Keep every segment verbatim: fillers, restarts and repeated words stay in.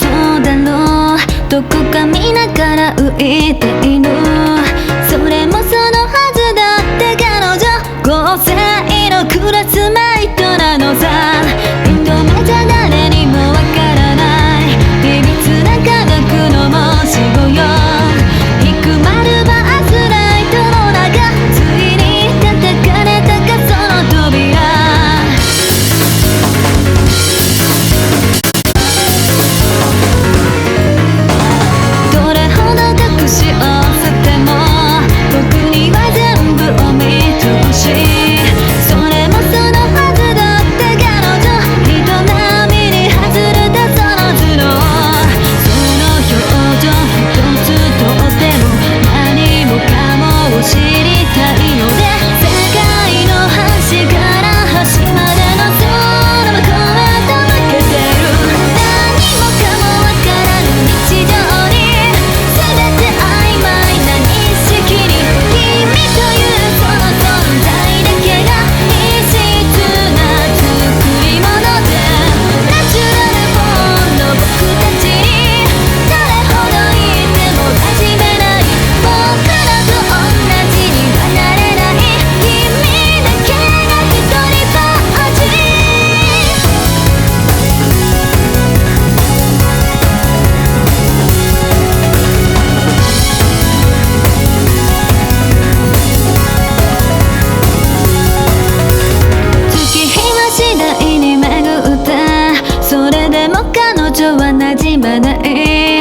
そうだろう、どこか見ながら浮いている。それもそのはずだって彼女交際のクラスメイトなのさ。二度目じゃ誰にもわからない秘密な科学の申し子よ。低まるバースライトの中、ついに叩かれたかその扉。どれほど隠し合わせても僕には全部お見通し。それもそのはずだって彼女、人並みに外れたその頭脳。その表情一つとっても何もかもを知りたいので、世界の端から端までの空の声と負けてる。何もかもわからぬ日常に全て曖昧な認識に、君というその存在だけが異質な作り物で、ナチュラルボーンの僕たちにどれほどいても馴染めない。僕らと同じにはなれない。君だけが一人ぼっち。月日は次第に巡って、それでも彼女は馴染まない。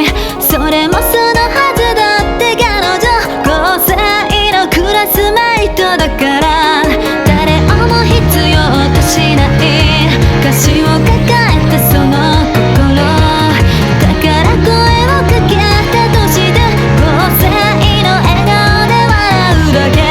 それもそのはずだって彼女交際のクラスメイトだから、誰をも必要としない歌詞を抱えたその心だから声をかけたとして、交際の笑顔で笑うだけ。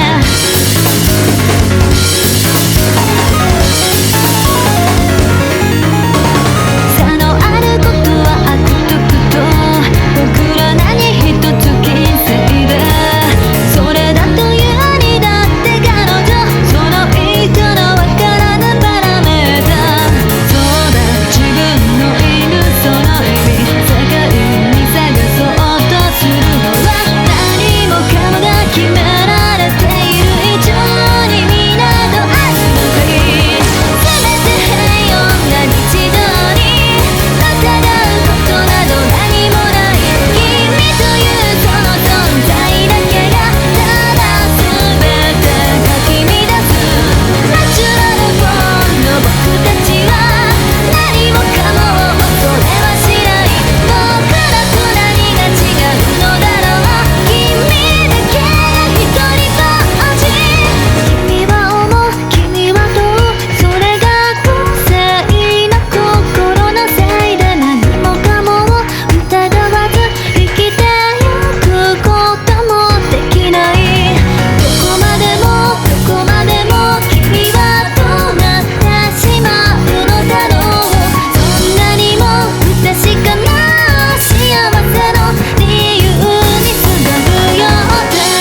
差のあることは悪徳と僕ら何一つ金星で、それだというにだって彼女その人のわからぬパラメーター。そうだ、自分の犬その意味、世界に探そうとするのは何もかもが決められている以上に皆とあるのかい。せめて平穏な日常に疑うことなど何もない。君というその存在だけがただ全てかき乱す。ナチュラルボーンの僕たちは何もかも恐れはしない。僕らと何が違うのだろう。君だけが一人ぼっち。君は思う、君は問う、それが個性の心のせいで何もかもを疑わず生きてゆくこともできない。どこまでもどこまでも君はどうなってしまうのだろう。そんなにも不確かな幸せの理由にすがるようで、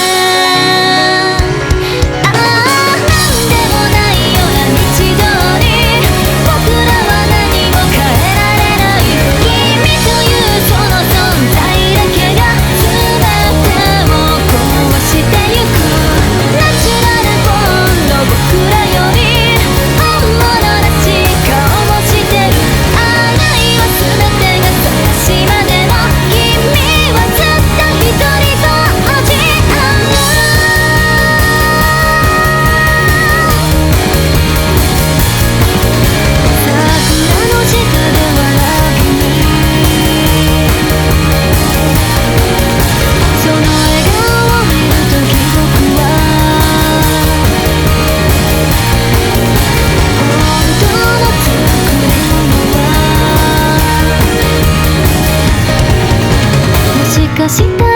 ああなんでもないような日常に僕らは何も変えられない。君というその存在だけが全てを壊してゆく。ナチュラルボーンの僕らより本物らしい顔もしてる。あるいは全てが正しいまでも君はずっと一人ぼっち。桜の下で笑う君、その笑顔を見るとき僕は本当の作り物はもしかした